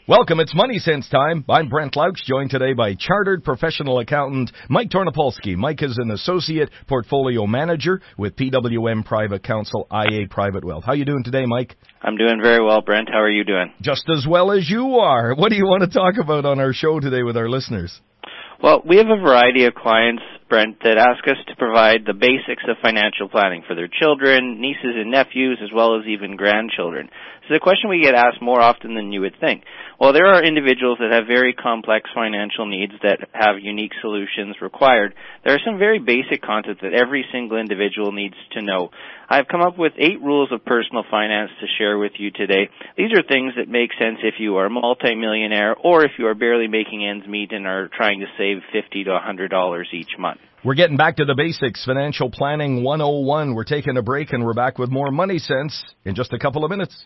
Welcome, it's Money Sense time. I'm Brent Louch, joined today by Chartered Professional Accountant Mike Tornopolsky. Mike is an Associate Portfolio Manager with PWM Private Counsel, IA Private Wealth. How you doing today, Mike? I'm doing very well, Brent. How are you doing? Just as well as you are. What do you want to talk about on our show today with our listeners? Well, we have a variety of clients, Brent, that ask us to provide the basics of financial planning for their children, nieces and nephews, as well as even grandchildren. This is a question we get asked more often than you would think. Well, there are individuals that have very complex financial needs that have unique solutions required. There are some very basic concepts that every single individual needs to know. I've come up with 8 rules of personal finance to share with you today. These are things that make sense if you are a multimillionaire or if you are barely making ends meet and are trying to save $50 to $100 each month. We're getting back to the basics, Financial Planning 101. We're taking a break and we're back with more Money Sense in just a couple of minutes.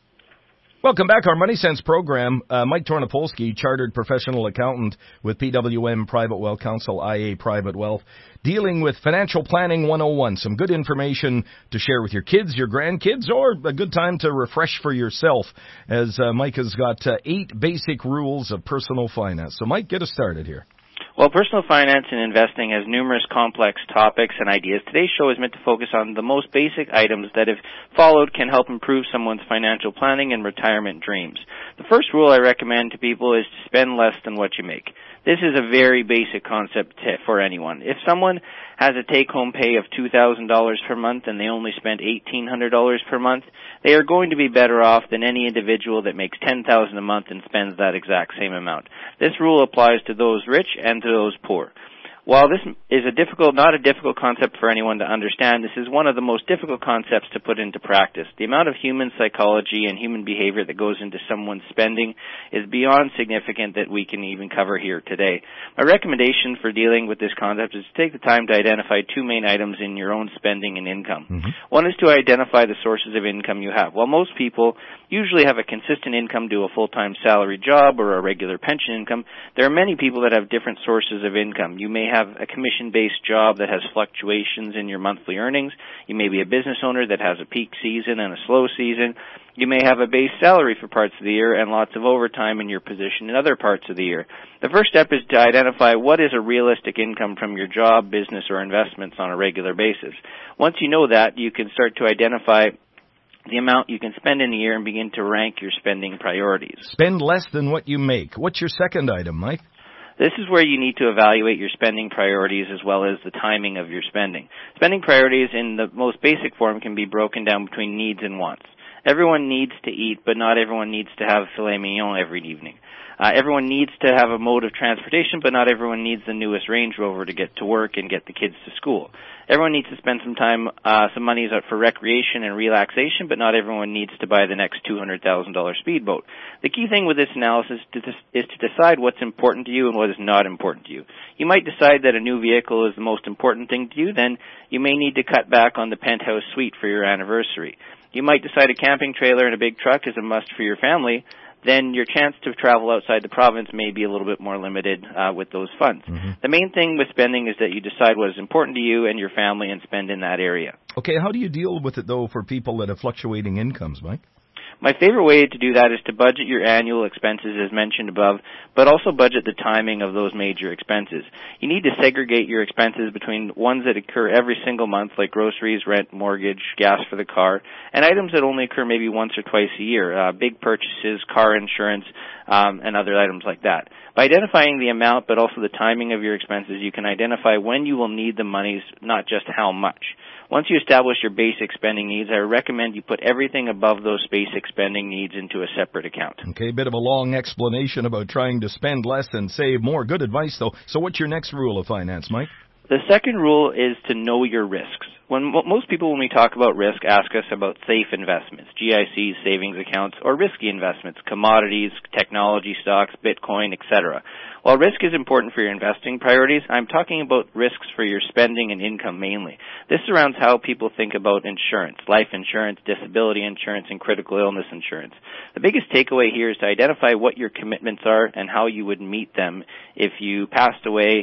Welcome back. Our Money Sense program. Mike Tornopolsky, Chartered Professional Accountant with PWM Private Wealth Counsel, IA Private Wealth, dealing with Financial Planning 101. Some good information to share with your kids, your grandkids, or a good time to refresh for yourself, as Mike has got 8 basic rules of personal finance. So, Mike, get us started here. Well, personal finance and investing has numerous complex topics and ideas. Today's show is meant to focus on the most basic items that, if followed, can help improve someone's financial planning and retirement dreams. The first rule I recommend to people is to spend less than what you make. This is a very basic concept for anyone. If someone has a take-home pay of $2,000 per month and they only spend $1,800 per month, they are going to be better off than any individual that makes $10,000 a month and spends that exact same amount. This rule applies to those rich and to those poor. While this is not a difficult concept for anyone to understand, this is one of the most difficult concepts to put into practice. The amount of human psychology and human behavior that goes into someone's spending is beyond significant that we can even cover here today. My recommendation for dealing with this concept is to take the time to identify 2 main items in your own spending and income. Mm-hmm. One is to identify the sources of income you have. While most people usually have a consistent income due to a full-time salary job or a regular pension income, there are many people that have different sources of income. You may have a commission-based job that has fluctuations in your monthly earnings. You may be a business owner that has a peak season and a slow season. You may have a base salary for parts of the year and lots of overtime in your position in other parts of the year. The first step is to identify what is a realistic income from your job, business, or investments on a regular basis. Once you know that, you can start to identify the amount you can spend in a year and begin to rank your spending priorities. Spend less than what you make. What's your second item, Mike? This is where you need to evaluate your spending priorities as well as the timing of your spending. Spending priorities in the most basic form can be broken down between needs and wants. Everyone needs to eat, but not everyone needs to have filet mignon every evening. Everyone needs to have a mode of transportation, but not everyone needs the newest Range Rover to get to work and get the kids to school. Everyone needs to spend some money for recreation and relaxation, but not everyone needs to buy the next $200,000 speedboat. The key thing with this analysis is to decide what's important to you and what is not important to you. You might decide that a new vehicle is the most important thing to you, then you may need to cut back on the penthouse suite for your anniversary. You might decide a camping trailer and a big truck is a must for your family, then your chance to travel outside the province may be a little bit more limited with those funds. Mm-hmm. The main thing with spending is that you decide what is important to you and your family and spend in that area. Okay, how do you deal with it, though, for people that have fluctuating incomes, Mike? My favorite way to do that is to budget your annual expenses as mentioned above, but also budget the timing of those major expenses. You need to segregate your expenses between ones that occur every single month, like groceries, rent, mortgage, gas for the car, and items that only occur maybe once or twice a year, big purchases, car insurance, and other items like that. By identifying the amount but also the timing of your expenses, you can identify when you will need the monies, not just how much. Once you establish your basic spending needs, I recommend you put everything above those basic spending needs into a separate account. Okay, a bit of a long explanation about trying to spend less and save more. Good advice, though. So what's your next rule of finance, Mike? The second rule is to know your risks. Most people, when we talk about risk, ask us about safe investments, GICs, savings accounts, or risky investments, commodities, technology stocks, Bitcoin, etc. While risk is important for your investing priorities, I'm talking about risks for your spending and income mainly. This surrounds how people think about insurance, life insurance, disability insurance, and critical illness insurance. The biggest takeaway here is to identify what your commitments are and how you would meet them if you passed away,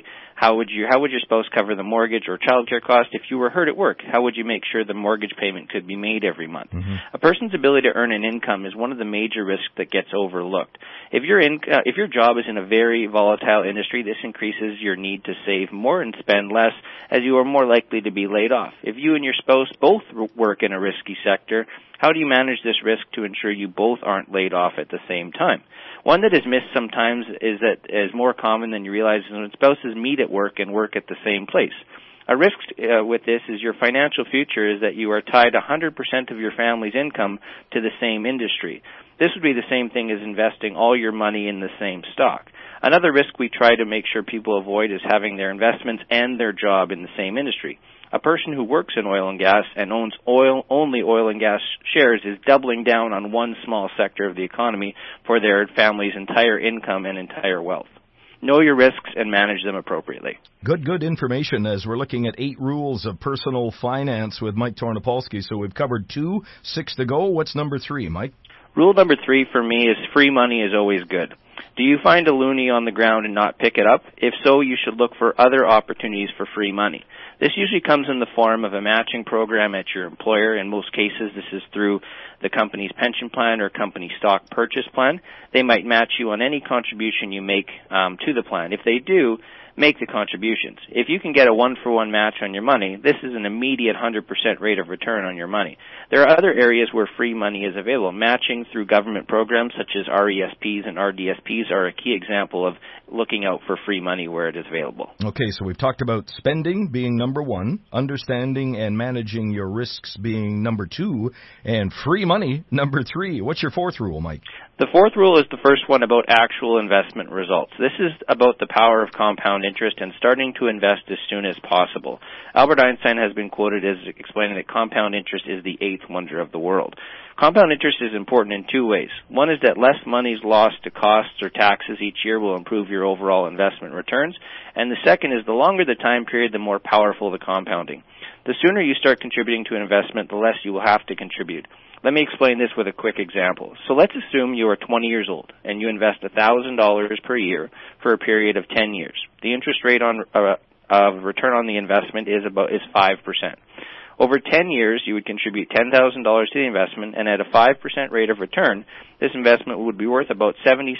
How would your spouse cover the mortgage or childcare cost if you were hurt at work? How would you make sure the mortgage payment could be made every month? Mm-hmm. A person's ability to earn an income is one of the major risks that gets overlooked. If your job is in a very volatile industry, this increases your need to save more and spend less, as you are more likely to be laid off. If you and your spouse both work in a risky sector, how do you manage this risk to ensure you both aren't laid off at the same time? One that is missed sometimes is more common than you realize is when spouses meet at work and work at the same place. A risk with this is your financial future is that you are tied 100% of your family's income to the same industry. This would be the same thing as investing all your money in the same stock. Another risk we try to make sure people avoid is having their investments and their job in the same industry. A person who works in oil and gas and owns only oil and gas shares is doubling down on one small sector of the economy for their family's entire income and entire wealth. Know your risks and manage them appropriately. Good information as we're looking at 8 rules of personal finance with Mike Tornopolsky. So we've covered 2, 6 to go. What's number 3, Mike? Rule number 3 for me is free money is always good. Do you find a loonie on the ground and not pick it up? If so, you should look for other opportunities for free money. This usually comes in the form of a matching program at your employer. In most cases, this is through the company's pension plan or company stock purchase plan. They might match you on any contribution you make to the plan. If they do, make the contributions. If you can get a 1-for-1 match on your money, this is an immediate 100% rate of return on your money. There are other areas where free money is available. Matching through government programs such as RESPs and RDSPs are a key example of looking out for free money where it is available. Okay, so we've talked about spending being number 1, understanding and managing your risks being number 2, and free money number 3. What's your 4th rule, Mike? The 4th rule is the first one about actual investment results. This is about the power of compound interest and starting to invest as soon as possible. Albert Einstein has been quoted as explaining that compound interest is the 8th wonder of the world. Compound interest is important in 2 ways. One is that less money is lost to costs or taxes each year will improve your overall investment returns. And the second is the longer the time period, the more powerful the compounding. The sooner you start contributing to an investment, the less you will have to contribute. Let me explain this with a quick example. So let's assume you are 20 years old and you invest $1,000 per year for a period of 10 years. The interest rate of return on the investment is 5%. Over 10 years, you would contribute $10,000 to the investment, and at a 5% rate of return, this investment would be worth about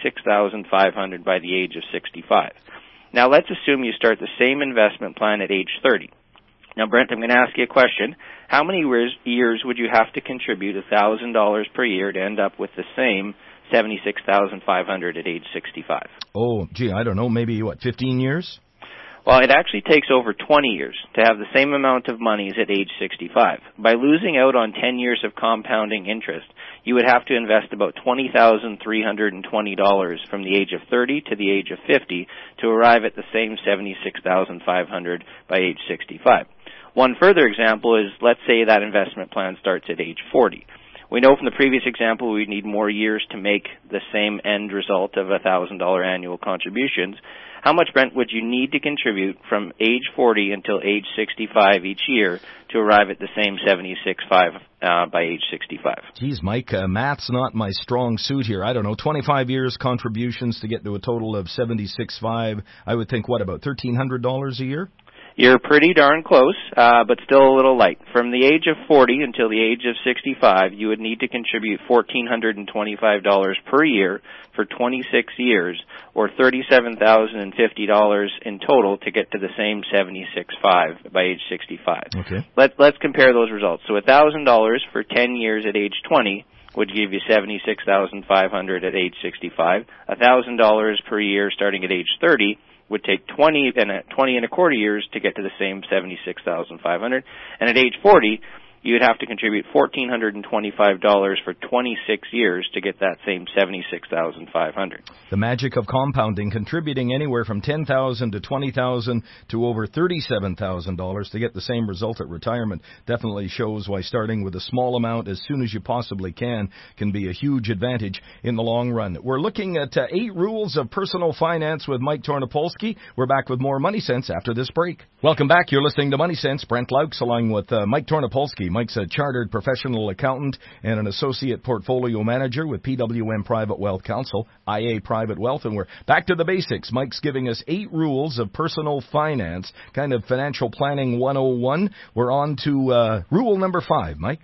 $76,500 by the age of 65. Now let's assume you start the same investment plan at age 30. Now, Brent, I'm going to ask you a question. How many years would you have to contribute $1,000 per year to end up with the same $76,500 at age 65? Oh, gee, I don't know. Maybe, 15 years? Well, it actually takes over 20 years to have the same amount of monies at age 65. By losing out on 10 years of compounding interest, you would have to invest about $20,320 from the age of 30 to the age of 50 to arrive at the same $76,500 by age 65. One further example is, let's say that investment plan starts at age 40. We know from the previous example we need more years to make the same end result of $1,000 annual contributions. How much, Brent, would you need to contribute from age 40 until age 65 each year to arrive at the same $76,500 by age 65? Geez, Mike, math's not my strong suit here. I don't know, 25 years contributions to get to a total of $76,500. I would think, about $1,300 a year? You're pretty darn close, but still a little light. From the age of 40 until the age of 65, you would need to contribute $1,425 per year for 26 years, or $37,050 in total to get to the same $76,500 by age 65. Okay. Let's compare those results. So $1,000 for 10 years at age 20 would give you $76,500 at age 65. $1,000 per year starting at age 30 would take 20 and a quarter years to get to the same $76,500. And at age 40, you'd have to contribute $1,425 for 26 years to get that same $76,500. The magic of compounding, contributing anywhere from $10,000 to $20,000 to over $37,000 to get the same result at retirement, definitely shows why starting with a small amount as soon as you possibly can be a huge advantage in the long run. We're looking at 8 rules of personal finance with Mike Tornopolsky. We're back with more Money Sense after this break. Welcome back. You're listening to Money Sense. Brent Laux along with Mike Tornopolsky. Mike's a chartered professional accountant and an associate portfolio manager with PWM Private Wealth Counsel, IA Private Wealth, and we're back to the basics. Mike's giving us 8 rules of personal finance, kind of financial planning 101. We're on to rule number 5, Mike.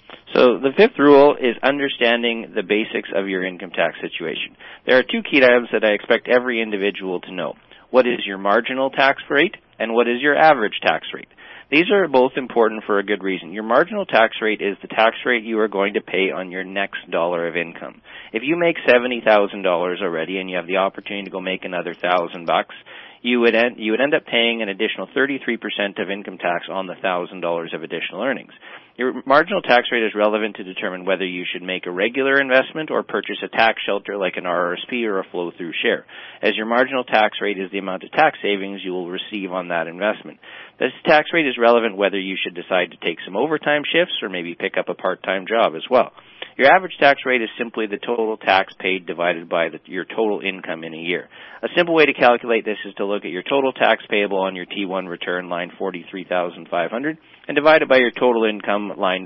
So the 5th rule is understanding the basics of your income tax situation. There are 2 key items that I expect every individual to know. What is your marginal tax rate and what is your average tax rate? These are both important for a good reason. Your marginal tax rate is the tax rate you are going to pay on your next dollar of income. If you make $70,000 already and you have the opportunity to go make another $1,000, you would end up paying an additional 33% of income tax on the $1,000 of additional earnings. Your marginal tax rate is relevant to determine whether you should make a regular investment or purchase a tax shelter like an RRSP or a flow-through share, as your marginal tax rate is the amount of tax savings you will receive on that investment. This tax rate is relevant whether you should decide to take some overtime shifts or maybe pick up a part-time job as well. Your average tax rate is simply the total tax paid divided by your total income in a year. A simple way to calculate this is to look at your total tax payable on your T1 return, line 43,500, and divide it by your total income, line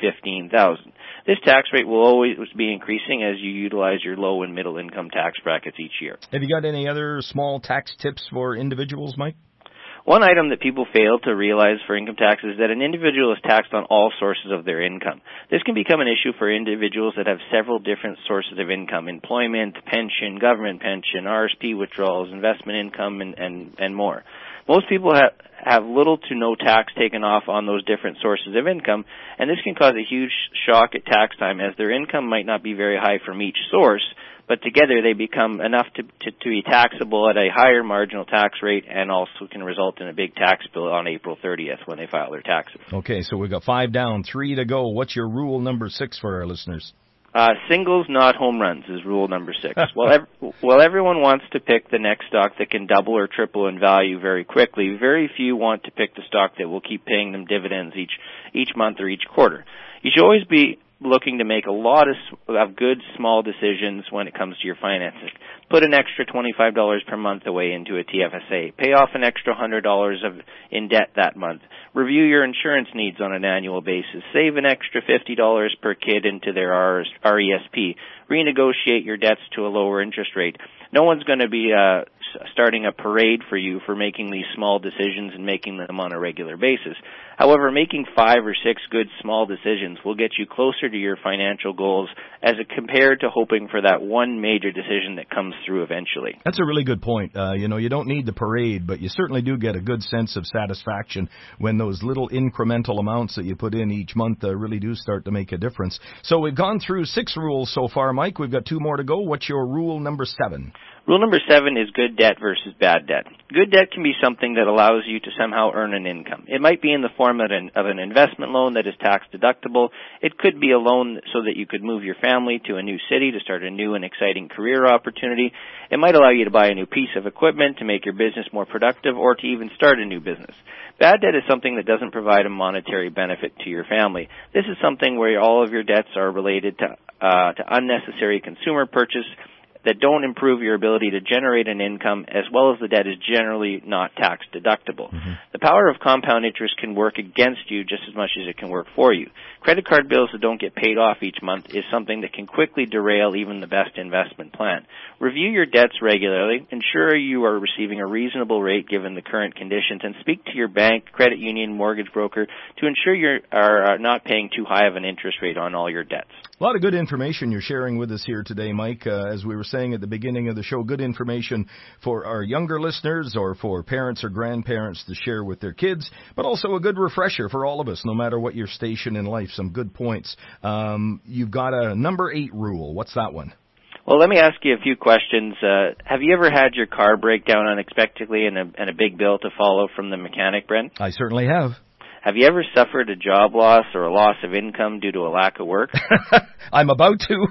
15,000. This tax rate will always be increasing as you utilize your low and middle income tax brackets each year. Have you got any other small tax tips for individuals, Mike? One item that people fail to realize for income tax is that an individual is taxed on all sources of their income. This can become an issue for individuals that have several different sources of income: employment, pension, government pension, RSP withdrawals, investment income, and more. Most people have little to no tax taken off on those different sources of income, and this can cause a huge shock at tax time, as their income might not be very high from each source, but together they become enough to be taxable at a higher marginal tax rate, and also can result in a big tax bill on April 30th when they file their taxes. Okay, so we've got 5 down, 3 to go. What's your rule number 6 for our listeners? Singles, not home runs, is rule number 6. While everyone wants to pick the next stock that can double or triple in value very quickly, very few want to pick the stock that will keep paying them dividends each month or each quarter. You should always be looking to make a lot of good small decisions when it comes to your finances. Put an extra $25 per month away into a TFSA. Pay off an extra $100 in debt that month. Review your insurance needs on an annual basis. Save an extra $50 per kid into their RESP. Renegotiate your debts to a lower interest rate. No one's going to be starting a parade for you for making these small decisions and making them on a regular basis. However, making 5 or 6 good small decisions will get you closer to your financial goals as compared to hoping for that one major decision that comes through eventually. That's a really good point. You don't need the parade, but you certainly do get a good sense of satisfaction when those little incremental amounts that you put in each month really do start to make a difference. So we've gone through 6 rules so far, Mike. We've got 2 more to go. What's your rule number 7? Rule number 7 is good debt versus bad debt. Good debt can be something that allows you to somehow earn an income. It might be in the form of an investment loan that is tax deductible. It could be a loan so that you could move your family to a new city to start a new and exciting career opportunity. It might allow you to buy a new piece of equipment to make your business more productive, or to even start a new business. Bad debt is something that doesn't provide a monetary benefit to your family. This is something where all of your debts are related to unnecessary consumer purchase that don't improve your ability to generate an income, as well as the debt is generally not tax deductible. Mm-hmm. The power of compound interest can work against you just as much as it can work for you. Credit card bills that don't get paid off each month is something that can quickly derail even the best investment plan. Review your debts regularly, ensure you are receiving a reasonable rate given the current conditions, and speak to your bank, credit union, mortgage broker to ensure you are not paying too high of an interest rate on all your debts. A lot of good information you're sharing with us here today, Mike. As we were saying at the beginning of the show, good information for our younger listeners or for parents or grandparents to share with their kids, but also a good refresher for all of us, no matter what your station in life. Some good points. You've got a number 8 rule. What's that one? Well, let me ask you a few questions. Have you ever had your car break down unexpectedly and a big bill to follow from the mechanic, Brent? I certainly have. Have you ever suffered a job loss or a loss of income due to a lack of work? I'm about to.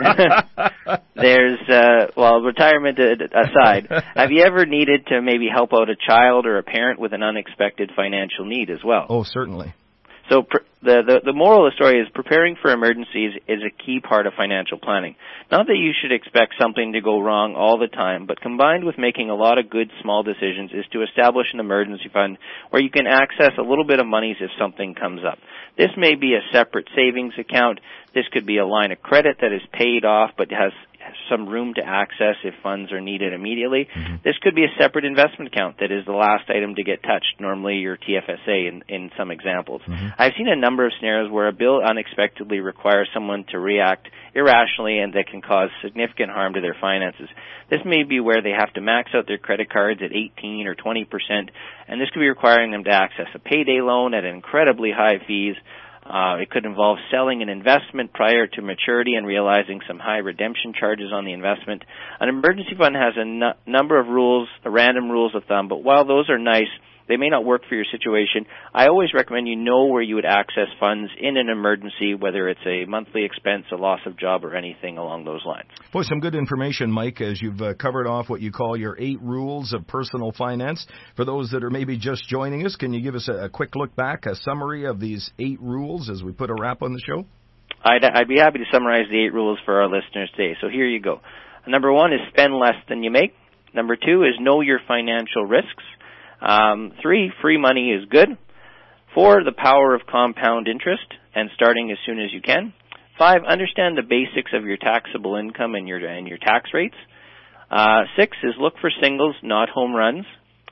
There's, retirement aside, have you ever needed to maybe help out a child or a parent with an unexpected financial need as well? Oh, certainly. So the moral of the story is preparing for emergencies is a key part of financial planning. Not that you should expect something to go wrong all the time, but combined with making a lot of good small decisions is to establish an emergency fund where you can access a little bit of monies if something comes up. This may be a separate savings account. This could be a line of credit that is paid off but has some room to access if funds are needed immediately. Mm-hmm. This could be a separate investment account that is the last item to get touched, normally your TFSA in some examples. Mm-hmm. I've seen a number of scenarios where a bill unexpectedly requires someone to react irrationally and that can cause significant harm to their finances. This may be where they have to max out their credit cards at 18 or 20%, and this could be requiring them to access a payday loan at incredibly high fees. It could involve selling an investment prior to maturity and realizing some high redemption charges on the investment. An emergency fund has a number of rules, random rules of thumb, but while those are nice, they may not work for your situation. I always recommend you know where you would access funds in an emergency, whether it's a monthly expense, a loss of job, or anything along those lines. Boy, some good information, Mike, as you've covered off what you call your 8 rules of personal finance. For those that are maybe just joining us, can you give us a quick look back, a summary of these 8 rules as we put a wrap on the show? I'd be happy to summarize the 8 rules for our listeners today. So here you go. Number 1 is spend less than you make. Number 2 is know your financial risks. 3, free money is good. 4, the power of compound interest and starting as soon as you can. 5, understand the basics of your taxable income and your tax rates. 6 is look for singles, not home runs.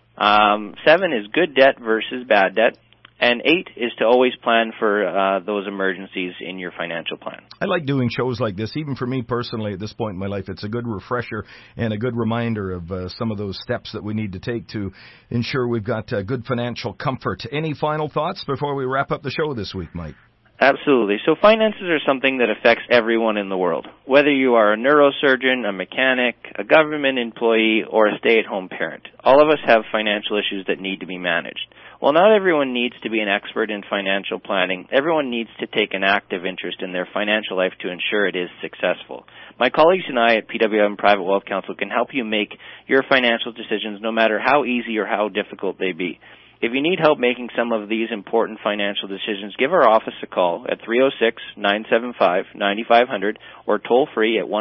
7 is good debt versus bad debt. And 8 is to always plan for those emergencies in your financial plan. I like doing shows like this. Even for me personally at this point in my life, it's a good refresher and a good reminder of some of those steps that we need to take to ensure we've got good financial comfort. Any final thoughts before we wrap up the show this week, Mike? Absolutely. So finances are something that affects everyone in the world. Whether you are a neurosurgeon, a mechanic, a government employee, or a stay-at-home parent, all of us have financial issues that need to be managed. While not everyone needs to be an expert in financial planning, everyone needs to take an active interest in their financial life to ensure it is successful. My colleagues and I at PWM Private Wealth Council can help you make your financial decisions no matter how easy or how difficult they be. If you need help making some of these important financial decisions, give our office a call at 306-975-9500 or toll free at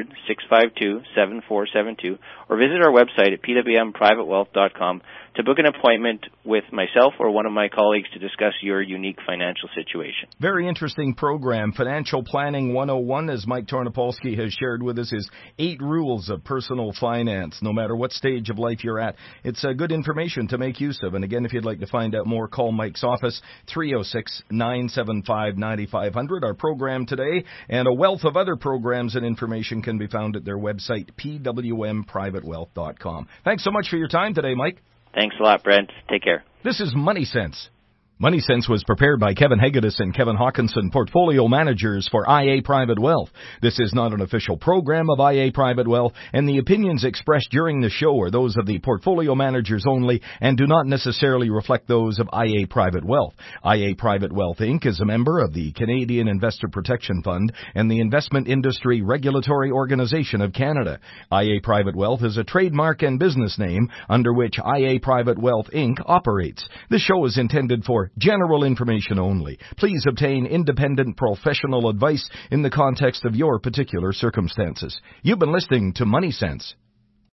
1-800-652-7472 or visit our website at pwmprivatewealth.com to book an appointment with myself or one of my colleagues to discuss your unique financial situation. Very interesting program. Financial Planning 101, as Mike Tornopolsky has shared with us, is 8 rules of personal finance, no matter what stage of life you're at. It's good information to make use of. And again, if you'd like to find out more, call Mike's office, 306-975-9500. Our program today and a wealth of other programs and information can be found at their website, pwmprivatewealth.com. Thanks so much for your time today, Mike. Thanks a lot, Brent. Take care. This is Money Sense. Money Sense was prepared by Kevin Hegedus and Kevin Hawkinson, portfolio managers for IA Private Wealth. This is not an official program of IA Private Wealth, and the opinions expressed during the show are those of the portfolio managers only and do not necessarily reflect those of IA Private Wealth. IA Private Wealth, Inc. is a member of the Canadian Investor Protection Fund and the Investment Industry Regulatory Organization of Canada. IA Private Wealth is a trademark and business name under which IA Private Wealth, Inc. operates. This show is intended for general information only. Please obtain independent professional advice in the context of your particular circumstances. You've been listening to Money Sense.